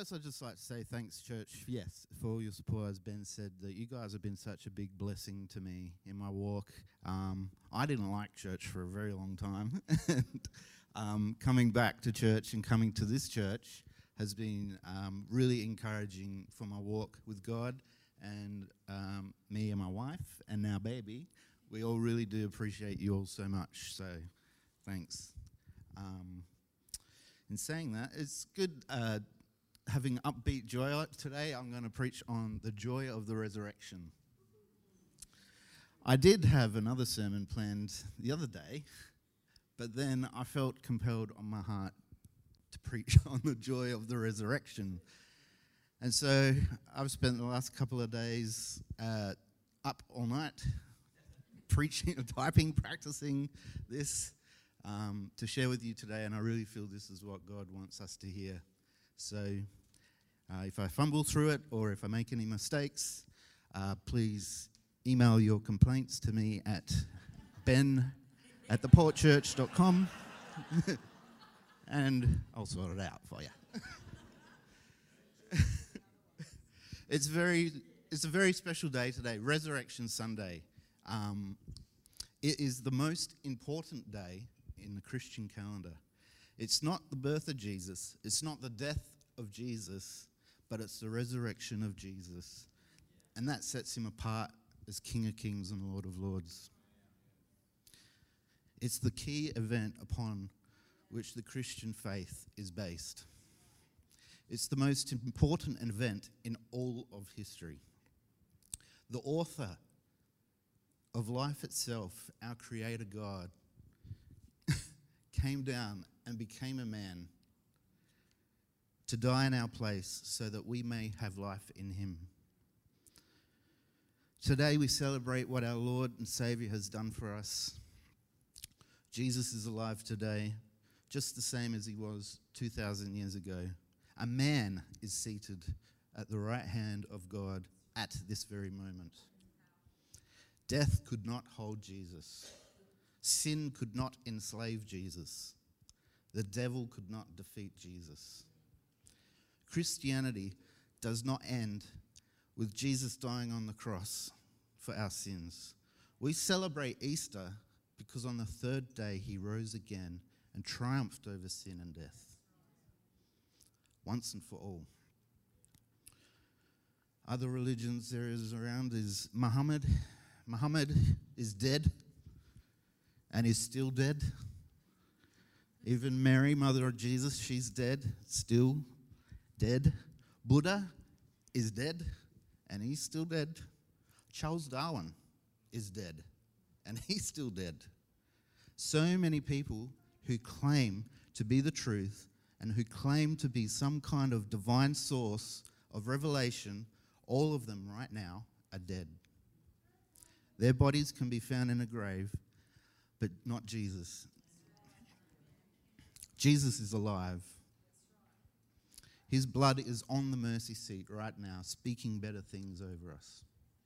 First, I'd just like to say thanks, church, yes, for all your support. As Ben said, that you guys have been such a big blessing to me in my walk. I didn't like church for a very long time. And coming back to church and coming to this church has been really encouraging for my walk with God. And me and my wife and now baby, we all really do appreciate you all so much. So thanks. In saying that, it's good having upbeat joy. Today I'm going to preach on the joy of the resurrection. I did have another sermon planned the other day, but then I felt compelled on my heart to preach on the joy of the resurrection. And so I've spent the last couple of days up all night preaching, typing, practicing this to share with you today, and I really feel this is what God wants us to hear. So if I fumble through it or if I make any mistakes, please email your complaints to me at ben@theportchurch.com and I'll sort it out for you. It's a very special day today, Resurrection Sunday. It is the most important day in the Christian calendar. It's not the birth of Jesus, it's not the death of Jesus, but it's the resurrection of Jesus. And that sets him apart as King of Kings and Lord of Lords. It's the key event upon which the Christian faith is based. It's the most important event in all of history. The author of life itself, our Creator God, came down and became a man to die in our place so that we may have life in him. Today we celebrate what our Lord and Savior has done for us. Jesus is alive today, just the same as he was 2,000 years ago. A man is seated at the right hand of God at this very moment. Death could not hold Jesus. Sin could not enslave Jesus. The devil could not defeat Jesus. Christianity does not end with Jesus dying on the cross for our sins. We celebrate Easter because on the third day he rose again and triumphed over sin and death, once and for all. Other religions there is around is Muhammad. Muhammad is dead and is still dead. Even Mary, mother of Jesus, she's dead, still dead. Buddha is dead and he's still dead. Charles Darwin is dead and he's still dead. So many people who claim to be the truth and who claim to be some kind of divine source of revelation, all of them right now are dead. Their bodies can be found in a grave, but not Jesus. Jesus is alive. His blood is on the mercy seat right now, speaking better things over us.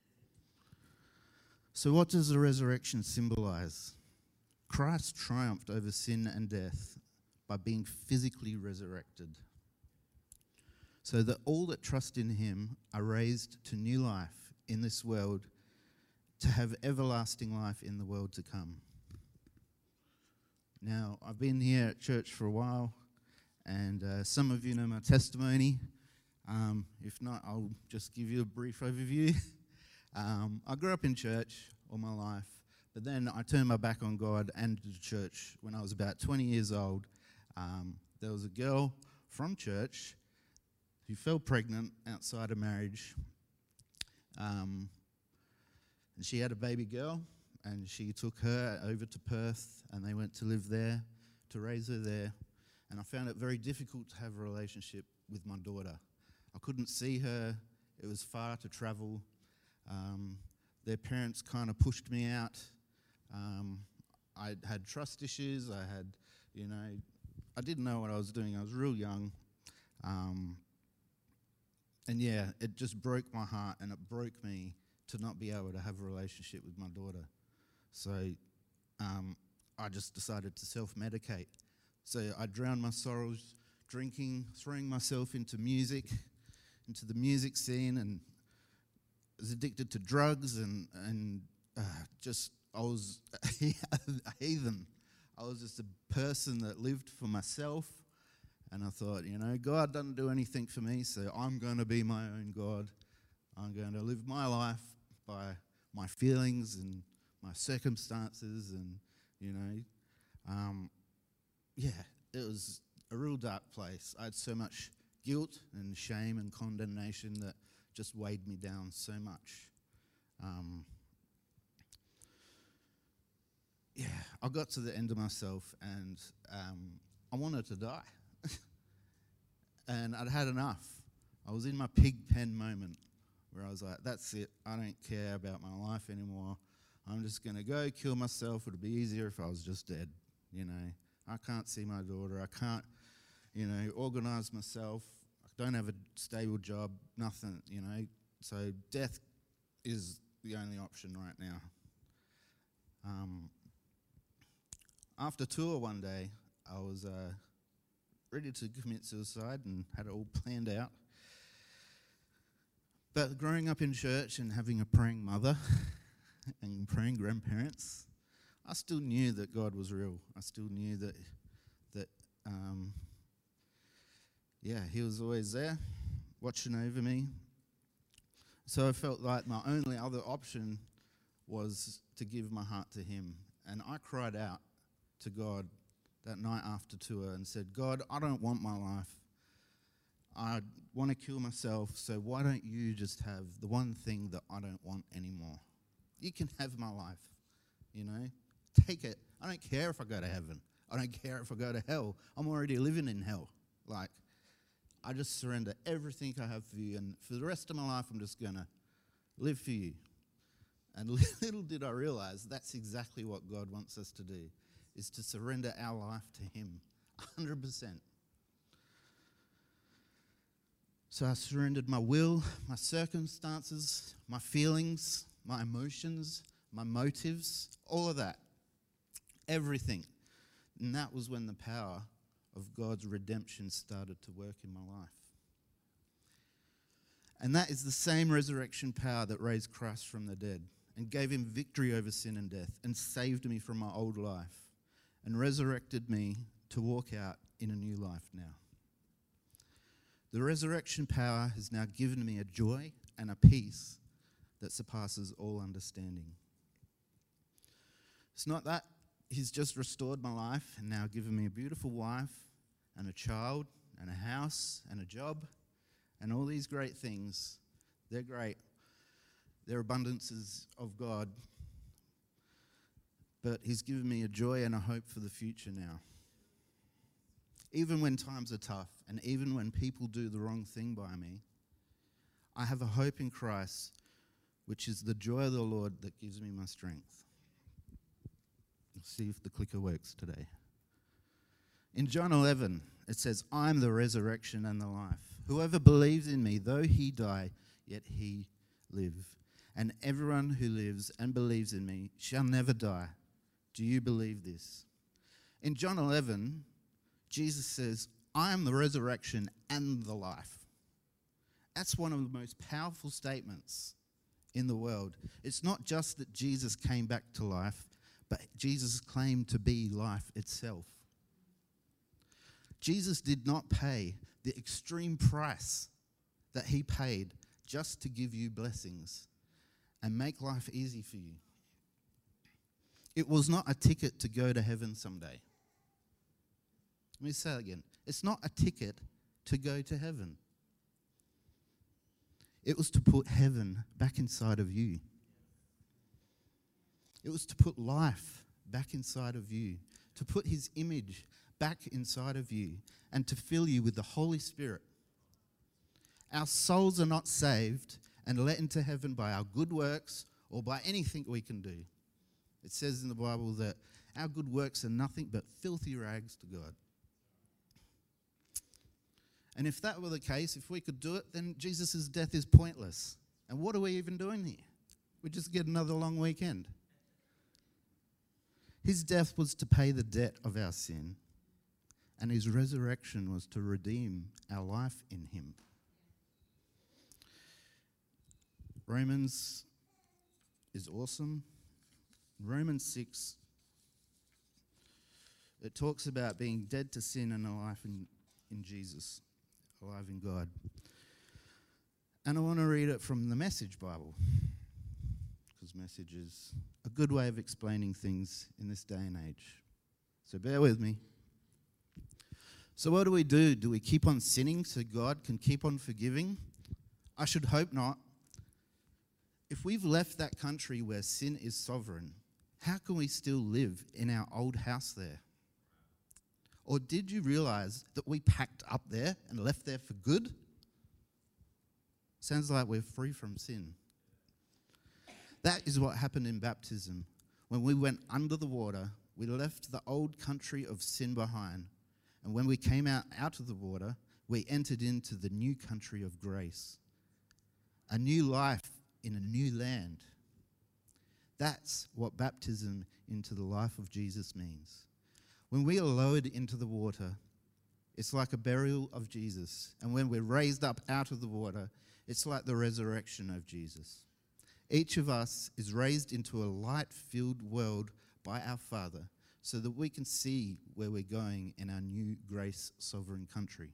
So what does the resurrection symbolize? Christ triumphed over sin and death by being physically resurrected, so that all that trust in him are raised to new life in this world, to have everlasting life in the world to come. Now, I've been here at church for a while, and some of you know my testimony. If not, I'll just give you a brief overview. I grew up in church all my life, but then I turned my back on God and the church when I was about 20 years old. There was a girl from church who fell pregnant outside of marriage. And she had a baby girl, and she took her over to Perth, and they went to live there, to raise her there. And I found it very difficult to have a relationship with my daughter. I couldn't see her. It was far to travel. Their parents kind of pushed me out. I had trust issues. I didn't know what I was doing. I was real young. And yeah, it just broke my heart, and it broke me to not be able to have a relationship with my daughter. So I just decided to self-medicate. So I drowned my sorrows drinking, throwing myself into music, into the music scene, and was addicted to drugs and I was a heathen. I was just a person that lived for myself, and I thought, God doesn't do anything for me, so I'm going to be my own God. I'm going to live my life by my feelings and my circumstances, and it was a real dark place. I had so much guilt and shame and condemnation that just weighed me down so much. I got to the end of myself, and I wanted to die. And I'd had enough. I was in my pig pen moment where I was like, that's it. I don't care about my life anymore. I'm just going to go kill myself. It would be easier if I was just dead, I can't see my daughter. I can't, organise myself. I don't have a stable job, nothing, So death is the only option right now. After tour one day, I was ready to commit suicide and had it all planned out. But growing up in church and having a praying mother and praying grandparents, I still knew that God was real. I still knew that He was always there, watching over me. So I felt like my only other option was to give my heart to Him. And I cried out to God that night after tour and said, God, I don't want my life. I want to kill myself, so why don't you just have the one thing that I don't want anymore? You can have my life, Take it. I don't care if I go to heaven. I don't care if I go to hell. I'm already living in hell. I just surrender everything I have for you, and for the rest of my life, I'm just going to live for you. And little did I realize that's exactly what God wants us to do, is to surrender our life to Him, 100%. So I surrendered my will, my circumstances, my feelings, my emotions, my motives, all of that, everything. And that was when the power of God's redemption started to work in my life. And that is the same resurrection power that raised Christ from the dead and gave Him victory over sin and death and saved me from my old life and resurrected me to walk out in a new life now. The resurrection power has now given me a joy and a peace that surpasses all understanding. It's not that He's just restored my life and now given me a beautiful wife and a child and a house and a job and all these great things. They're great. They're abundances of God. But He's given me a joy and a hope for the future now. Even when times are tough and even when people do the wrong thing by me, I have a hope in Christ, which is the joy of the Lord that gives me my strength. Let's see if the clicker works today. In John 11, it says, I am the resurrection and the life. Whoever believes in me, though he die, yet he live. And everyone who lives and believes in me shall never die. Do you believe this? In John 11, Jesus says, I am the resurrection and the life. That's one of the most powerful statements in the world. It's not just that Jesus came back to life, but Jesus claimed to be life itself. Jesus did not pay the extreme price that He paid just to give you blessings and make life easy for you. It was not a ticket to go to heaven someday. Let me say that again. It's not a ticket to go to heaven. It was to put heaven back inside of you. It was to put life back inside of you, to put His image back inside of you, and to fill you with the Holy Spirit. Our souls are not saved and let into heaven by our good works or by anything we can do. It says in the Bible that our good works are nothing but filthy rags to God. And if that were the case, if we could do it, then Jesus' death is pointless. And what are we even doing here? We just get another long weekend. His death was to pay the debt of our sin and his resurrection was to redeem our life in him. Romans is awesome. Romans 6, it talks about being dead to sin and alive in Jesus, alive in God. And I want to read it from the Message Bible, because Message is a good way of explaining things in this day and age. So bear with me. So what do? Do we keep on sinning so God can keep on forgiving? I should hope not. If we've left that country where sin is sovereign, how can we still live in our old house there? Or did you realize that we packed up there and left there for good? Sounds like we're free from sin. That is what happened in baptism. When we went under the water, we left the old country of sin behind. And when we came out of the water, we entered into the new country of grace. A new life in a new land. That's what baptism into the life of Jesus means. When we are lowered into the water, it's like a burial of Jesus. And when we're raised up out of the water, it's like the resurrection of Jesus. Each of us is raised into a light-filled world by our Father so that we can see where we're going in our new grace sovereign country.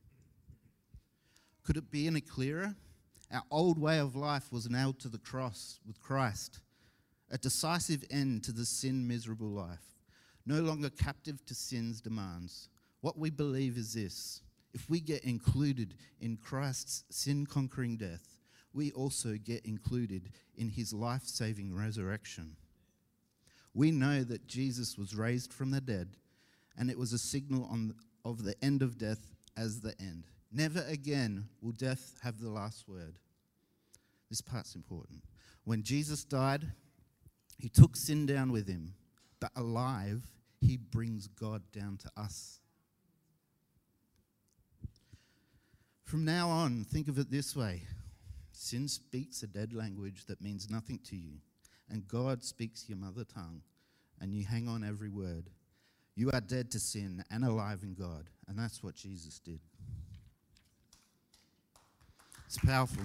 Could it be any clearer? Our old way of life was nailed to the cross with Christ, a decisive end to the sin-miserable life, no longer captive to sin's demands. What we believe is this: if we get included in Christ's sin-conquering death, we also get included in his life-saving resurrection. We know that Jesus was raised from the dead, and it was a signal of the end of death as the end. Never again will death have the last word. This part's important. When Jesus died, he took sin down with him, but alive, he brings God down to us. From now on, think of it this way. Sin speaks a dead language that means nothing to you, and God speaks your mother tongue, and you hang on every word. You are dead to sin and alive in God, and that's what Jesus did. It's powerful.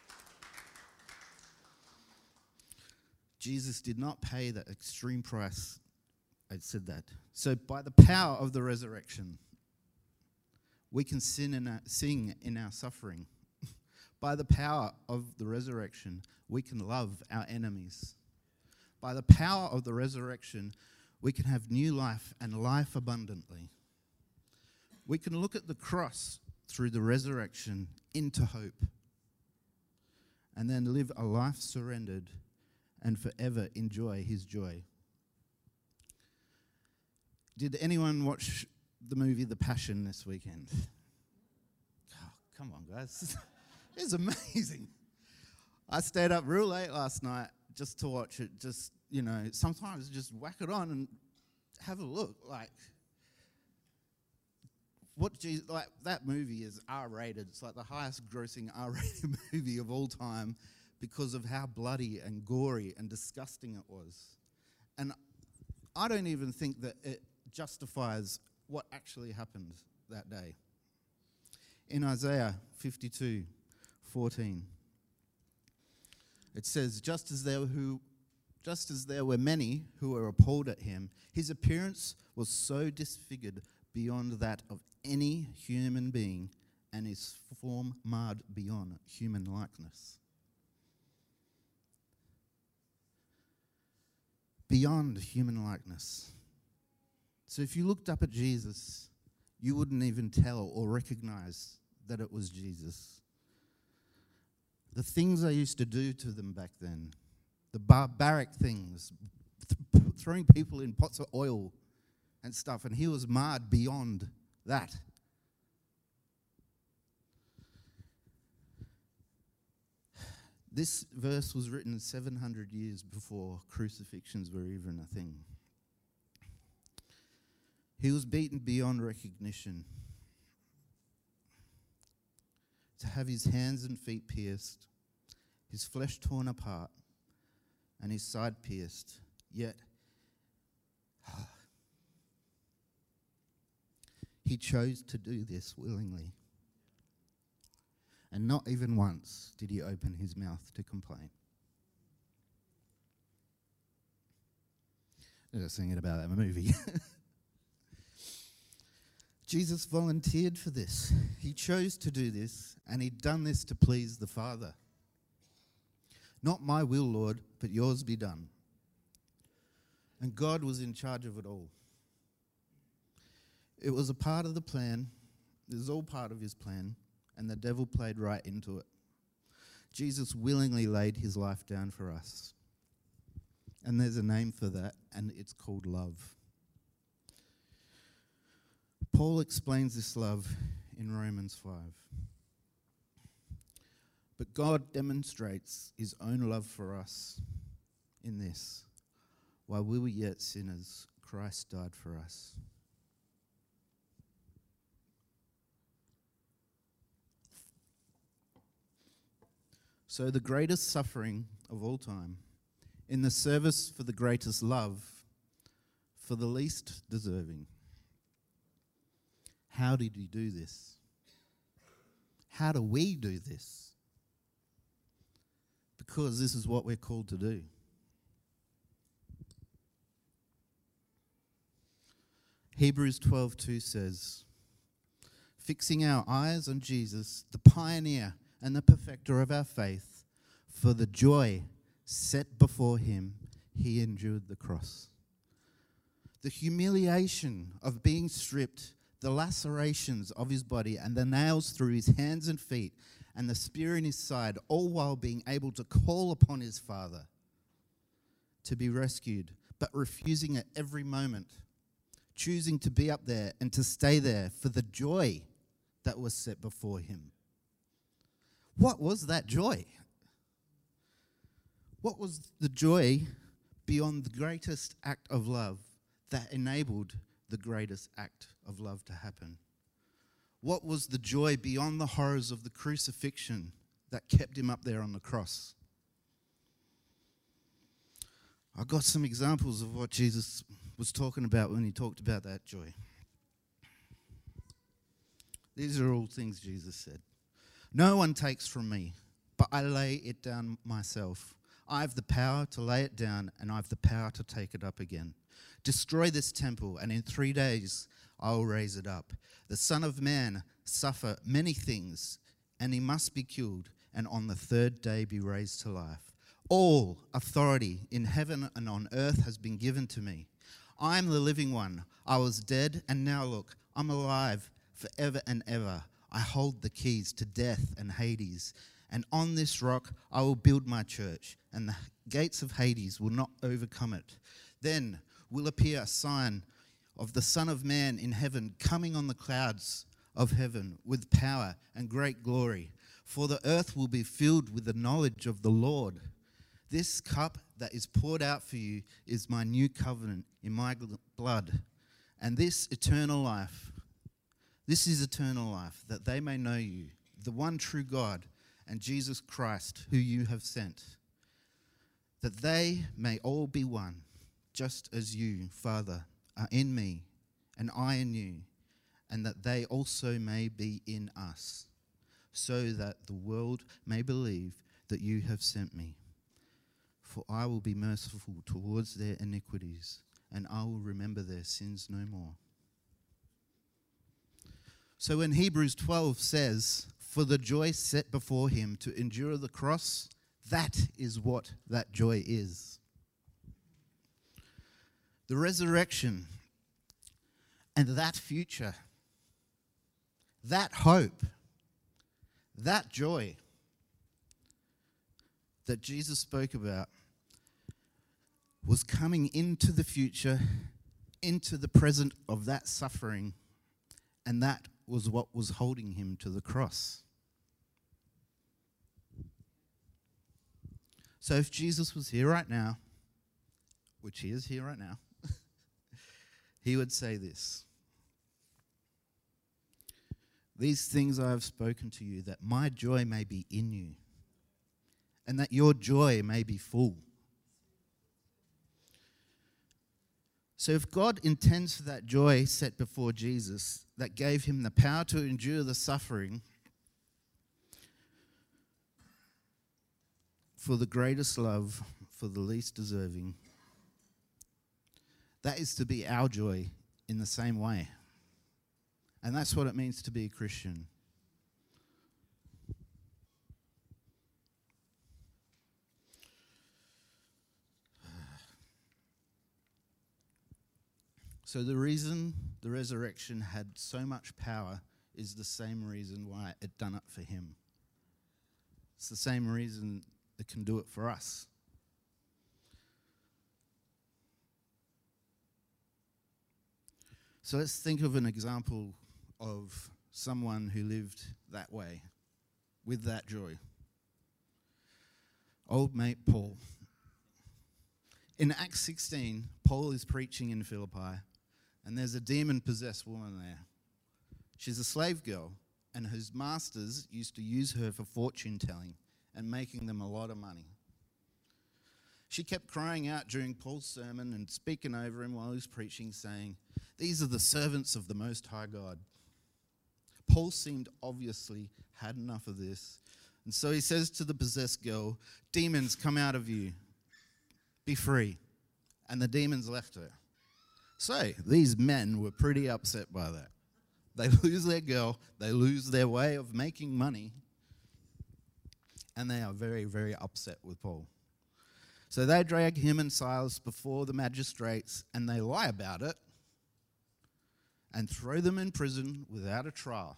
Jesus did not pay that extreme price. I said that. So by the power of the resurrection, we can sing in our suffering. By the power of the resurrection, we can love our enemies. By the power of the resurrection, we can have new life and life abundantly. We can look at the cross through the resurrection into hope, and then live a life surrendered and forever enjoy his joy. Did anyone watch the movie The Passion this weekend? Oh, come on, guys. It's amazing. I stayed up real late last night just to watch it. Just, sometimes just whack it on and have a look. That movie is R-rated. It's like the highest grossing R-rated movie of all time because of how bloody and gory and disgusting it was. And I don't even think that it justifies what actually happened that day. In Isaiah 52:14, it says, just as there were many who were appalled at him, his appearance was so disfigured beyond that of any human being, and his form marred beyond human likeness. Beyond human likeness. So if you looked up at Jesus, you wouldn't even tell or recognize that it was Jesus. The things I used to do to them back then, the barbaric things, throwing people in pots of oil and stuff, and he was marred beyond that. This verse was written 700 years before crucifixions were even a thing. He was beaten beyond recognition. To have his hands and feet pierced, his flesh torn apart, and his side pierced, yet He chose to do this willingly. And not even once did he open his mouth to complain. I was thinking about that movie. Jesus volunteered for this. He chose to do this, and he'd done this to please the Father. Not my will, Lord, but yours be done. And God was in charge of it all. It was a part of the plan. It was all part of his plan, and the devil played right into it. Jesus willingly laid his life down for us. And there's a name for that, and it's called love. Paul explains this love in Romans 5. But God demonstrates his own love for us in this. While we were yet sinners, Christ died for us. So the greatest suffering of all time, in the service for the greatest love, for the least deserving. How did he do this? How do we do this? Because this is what we're called to do. Hebrews 12:2 says, fixing our eyes on Jesus, the pioneer and the perfecter of our faith, for the joy set before him, he endured the cross. The humiliation of being stripped, the lacerations of his body, and the nails through his hands and feet, and the spear in his side, all while being able to call upon his Father to be rescued, but refusing at every moment, choosing to be up there and to stay there for the joy that was set before him. What was that joy? What was the joy beyond the greatest act of love that enabled the greatest act of love to happen? What was the joy beyond the horrors of the crucifixion that kept him up there on the cross? I got some examples of what Jesus was talking about when he talked about that joy. These are all things Jesus said. No one takes from me, but I lay it down myself. I have the power to lay it down, and I have the power to take it up again. Destroy this temple, and in 3 days I will raise it up. The Son of Man suffer many things, and he must be killed, and on the 3rd day be raised to life. All authority in heaven and on earth has been given to me. I am the living one. I was dead, and now look, I'm alive forever and ever. I hold the keys to death and Hades. And on this rock I will build my church, and the gates of Hades will not overcome it. Then will appear a sign of the Son of Man in heaven, coming on the clouds of heaven with power and great glory. For the earth will be filled with the knowledge of the Lord. This cup that is poured out for you is my new covenant in my blood. And this is eternal life, that they may know you, the one true God, and Jesus Christ, who you have sent, that they may all be one, just as you, Father, are in me, and I in you, and that they also may be in us, so that the world may believe that you have sent me. For I will be merciful towards their iniquities, and I will remember their sins no more. So when Hebrews 12 says, for the joy set before him to endure the cross, that is what that joy is. The resurrection and that future, that hope, that joy that Jesus spoke about was coming into the future, into the present of that suffering, and that was what was holding him to the cross. So if Jesus was here right now, which he is here right now, he would say this: these things I have spoken to you, that my joy may be in you, and that your joy may be full. So if God intends for that joy set before Jesus that gave him the power to endure the suffering for the greatest love for the least deserving, that is to be our joy in the same way. And that's what it means to be a Christian. So the reason the resurrection had so much power is the same reason why it done it for him. It's the same reason it can do it for us. So let's think of an example of someone who lived that way, with that joy. Old mate Paul. In Acts 16, Paul is preaching in Philippi, and there's a demon-possessed woman there. She's a slave girl, and whose masters used to use her for fortune-telling and making them a lot of money. She kept crying out during Paul's sermon and speaking over him while he was preaching, saying, "These are the servants of the Most High God." Paul seemed obviously had enough of this, and so he says to the possessed girl, "Demons, come out of you. Be free." And the demons left her. So these men were pretty upset by that. They lose their girl, they lose their way of making money, and they are very, very upset with Paul. So they drag him and Silas before the magistrates, and they lie about it and throw them in prison without a trial.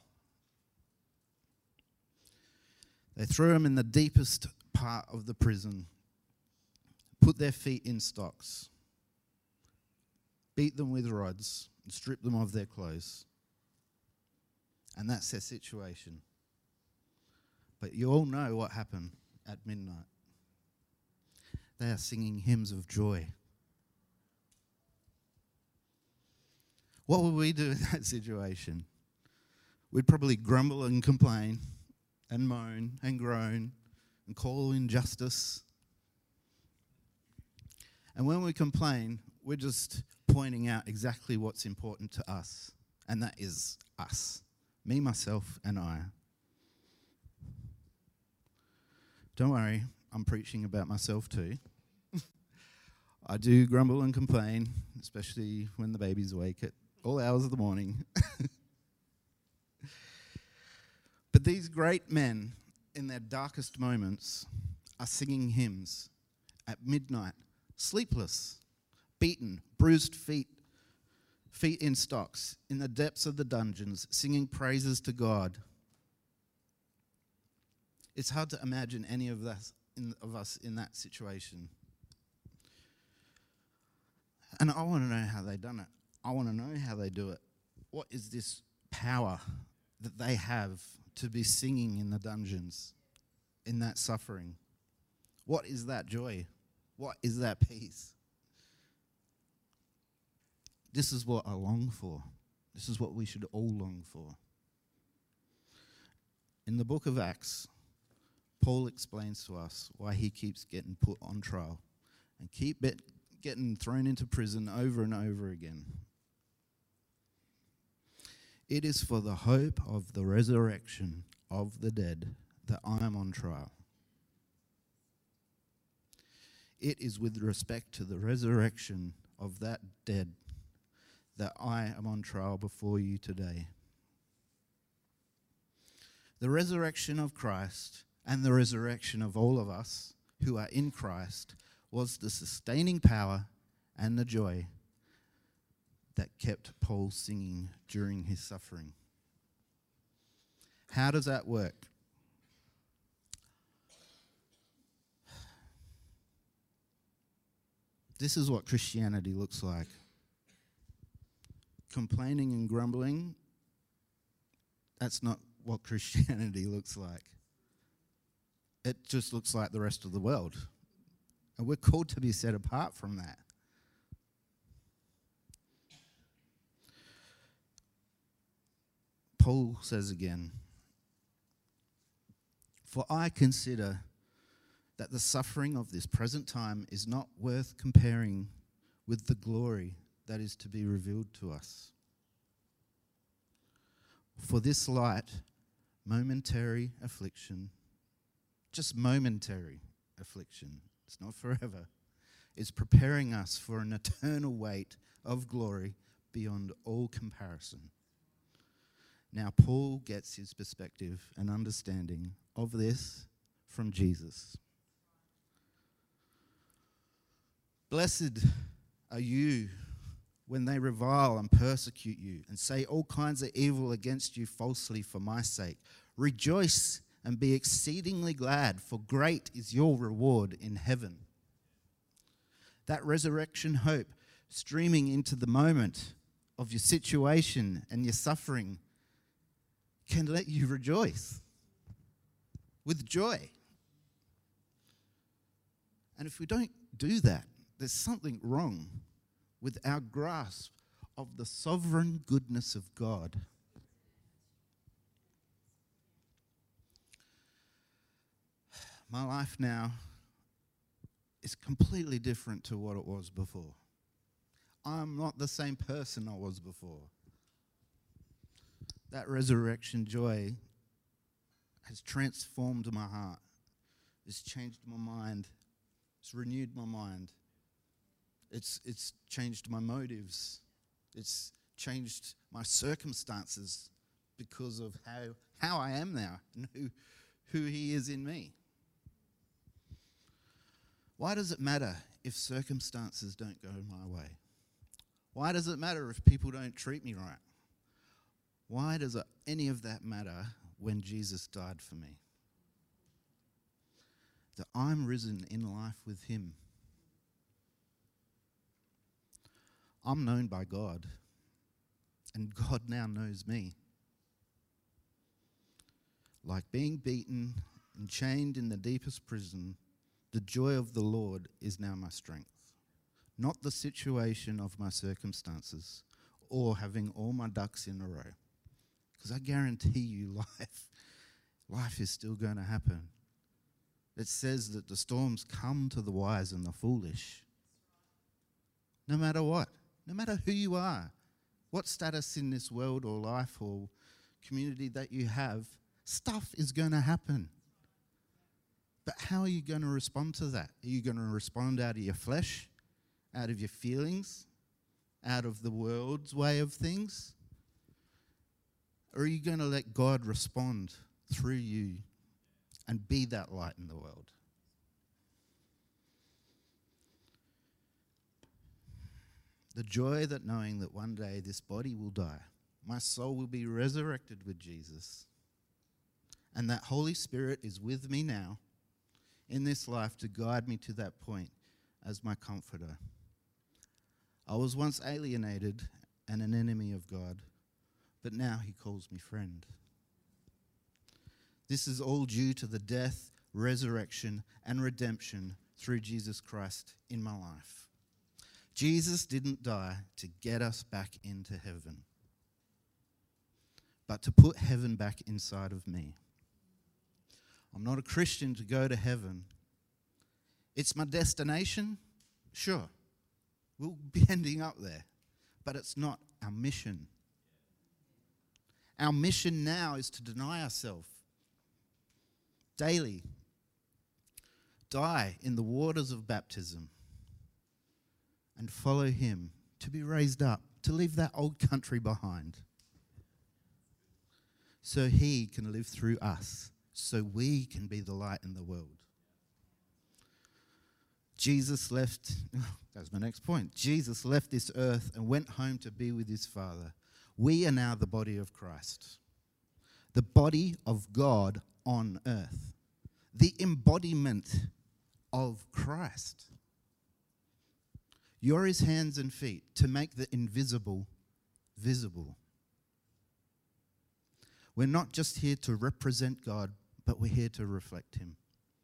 They throw them in the deepest part of the prison, put their feet in stocks, beat them with rods, and strip them of their clothes. And that's their situation. But you all know what happened at midnight. They are singing hymns of joy. What would we do in that situation? We'd probably grumble and complain and moan and groan and call injustice. And when we complain, we're just pointing out exactly what's important to us, and that is us. Me, myself, and I. Don't worry, I'm preaching about myself too. I do grumble and complain, especially when the baby's awake at all hours of the morning. But these great men, in their darkest moments, are singing hymns at midnight, sleepless, beaten, bruised feet in stocks, in the depths of the dungeons, singing praises to God. It's hard to imagine any of us in that situation. And I want to know how they done it. I want to know how they do it. What is this power that they have to be singing in the dungeons, in that suffering? What is that joy? What is that peace? This is what I long for. This is what we should all long for. In the book of Acts, Paul explains to us why he keeps getting put on trial and getting thrown into prison over and over again. It is for the hope of the resurrection of the dead that I am on trial. It is with respect to the resurrection of that dead that I am on trial before you today. The resurrection of Christ and the resurrection of all of us who are in Christ was the sustaining power and the joy that kept Paul singing during his suffering. How does that work? This is what Christianity looks like. Complaining and grumbling, that's not what Christianity looks like. It just looks like the rest of the world. And we're called to be set apart from that. Paul says again, "For I consider that the suffering of this present time is not worth comparing with the glory that is to be revealed to us. For this light, momentary affliction, just momentary affliction, it's not forever, is preparing us for an eternal weight of glory beyond all comparison. Now, Paul gets his perspective and understanding of this from Jesus. Blessed are you when they revile and persecute you and say all kinds of evil against you falsely for my sake. Rejoice and be exceedingly glad, for great is your reward in heaven. That resurrection hope streaming into the moment of your situation and your suffering can let you rejoice with joy. And if we don't do that, there's something wrong with our grasp of the sovereign goodness of God. My life now is completely different to what it was before. I'm not the same person I was before. That resurrection joy has transformed my heart. It's changed my mind. It's renewed my mind. It's changed my motives. It's changed my circumstances because of how I am now and who He is in me. Why does it matter if circumstances don't go my way? Why does it matter if people don't treat me right? Why does any of that matter when Jesus died for me? That I'm risen in life with Him. I'm known by God, and God now knows me. Like being beaten and chained in the deepest prison, the joy of the Lord is now my strength. Not the situation of my circumstances or having all my ducks in a row. Because I guarantee you life is still going to happen. It says that the storms come to the wise and the foolish. No matter what, no matter who you are, what status in this world or life or community that you have, stuff is going to happen. But how are you going to respond to that? Are you going to respond out of your flesh, out of your feelings, out of the world's way of things? Or are you going to let God respond through you and be that light in the world? The joy that knowing that one day this body will die, my soul will be resurrected with Jesus, and that Holy Spirit is with me now in this life to guide me to that point as my comforter. I was once alienated and an enemy of God, but now He calls me friend. This is all due to the death, resurrection, and redemption through Jesus Christ in my life. Jesus didn't die to get us back into heaven, but to put heaven back inside of me. I'm not a Christian to go to heaven. It's my destination, sure. We'll be ending up there, but it's not our mission. Our mission now is to deny ourselves daily, die in the waters of baptism, and follow Him, to be raised up, to leave that old country behind, so He can live through us, so we can be the light in the world. Jesus left, that's my next point. Jesus left this earth and went home to be with His Father. We are now the body of Christ, the body of God on earth, the embodiment of Christ. You're His hands and feet to make the invisible visible. We're not just here to represent God, but we're here to reflect Him.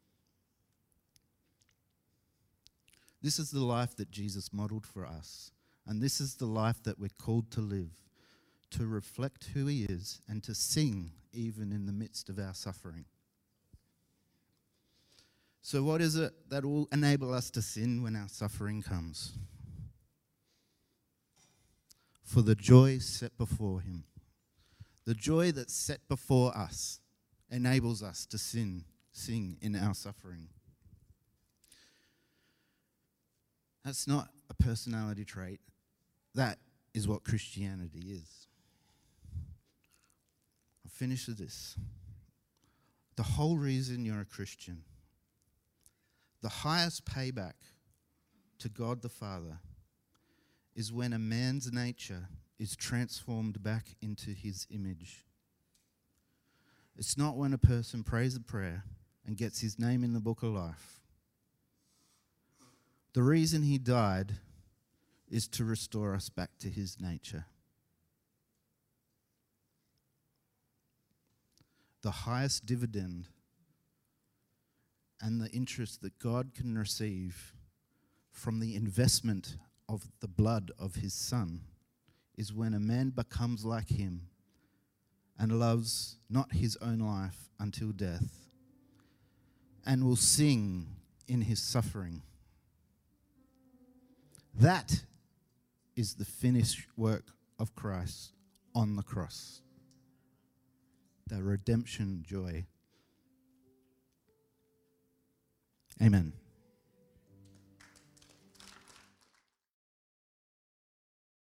This is the life that Jesus modeled for us, and this is the life that we're called to live, to reflect who He is and to sing even in the midst of our suffering. So what is it that will enable us to sin when our suffering comes? for the joy set before him. The joy that's set before us enables us to sing in our suffering. That's not a personality trait. That is what Christianity is. I'll finish with this. The whole reason you're a Christian, the highest payback to God the Father, is when a man's nature is transformed back into his image. It's not when a person prays a prayer and gets his name in the book of life. The reason he died is to restore us back to his nature. The highest dividend and the interest that God can receive from the investment of the blood of his Son is when a man becomes like him and loves not his own life until death and will sing in his suffering. That is the finished work of Christ on the cross. The redemption joy. Amen.